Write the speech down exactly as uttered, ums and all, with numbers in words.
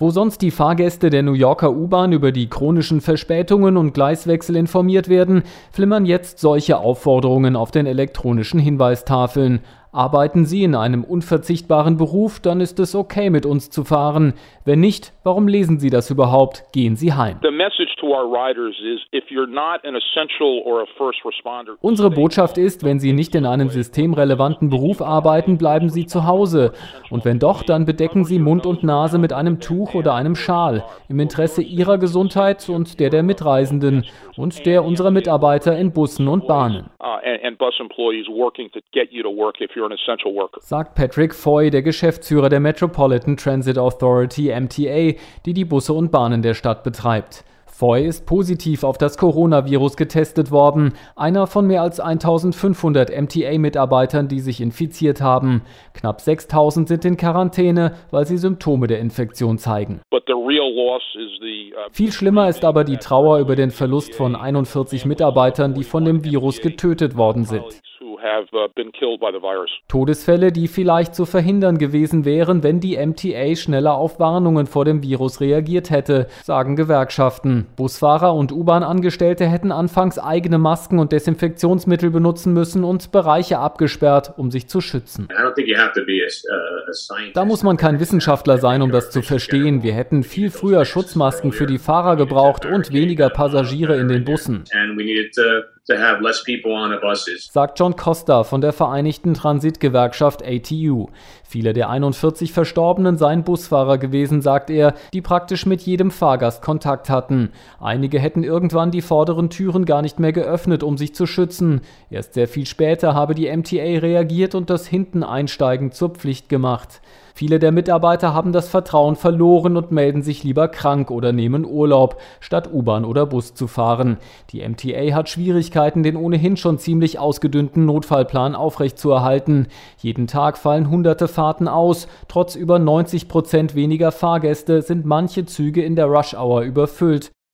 Wo sonst die Fahrgäste der New Yorker U-Bahn über die chronischen Verspätungen und Gleiswechsel informiert werden, flimmern jetzt solche Aufforderungen auf den elektronischen Hinweistafeln. Arbeiten Sie in einem unverzichtbaren Beruf, dann ist es okay, mit uns zu fahren. Wenn nicht, warum lesen Sie das überhaupt? Gehen Sie heim. Unsere Botschaft ist, wenn Sie nicht in einem systemrelevanten Beruf arbeiten, bleiben Sie zu Hause. Und wenn doch, dann bedecken Sie Mund und Nase mit einem Tuch oder einem Schal. Im Interesse Ihrer Gesundheit und der der Mitreisenden und der unserer Mitarbeiter in Bussen und Bahnen. Sagt Patrick Foy, der Geschäftsführer der Metropolitan Transit Authority M T A, die die Busse und Bahnen der Stadt betreibt. Foy ist positiv auf das Coronavirus getestet worden, einer von mehr als eintausendfünfhundert M T A-Mitarbeitern, die sich infiziert haben. Knapp sechstausend sind in Quarantäne, weil sie Symptome der Infektion zeigen. Viel schlimmer ist aber die Trauer über den Verlust von einundvierzig Mitarbeitern, die von dem Virus getötet worden sind. Todesfälle, die vielleicht zu verhindern gewesen wären, wenn die M T A schneller auf Warnungen vor dem Virus reagiert hätte, sagen Gewerkschaften. Busfahrer und U-Bahn-Angestellte hätten anfangs eigene Masken und Desinfektionsmittel benutzen müssen und Bereiche abgesperrt, um sich zu schützen. Da muss man kein Wissenschaftler sein, um das zu verstehen. Wir hätten viel früher Schutzmasken für die Fahrer gebraucht und weniger Passagiere in den Bussen, sagt John Costa von der Vereinigten Transitgewerkschaft A T U. Viele der einundvierzig Verstorbenen seien Busfahrer gewesen, sagt er, die praktisch mit jedem Fahrgast Kontakt hatten. Einige hätten irgendwann die vorderen Türen gar nicht mehr geöffnet, um sich zu schützen. Erst sehr viel später habe die M T A reagiert und das Hinteneinsteigen zur Pflicht gemacht. Viele der Mitarbeiter haben das Vertrauen verloren und melden sich lieber krank oder nehmen Urlaub, statt U-Bahn oder Bus zu fahren. Die M T A hat Schwierigkeiten, den ohnehin schon ziemlich ausgedünnten Notfallplan aufrechtzuerhalten. Jeden Tag fallen hunderte Fahrten aus. Trotz über neunzig Prozent weniger Fahrgäste sind manche Züge in der Rush-Hour überfüllt.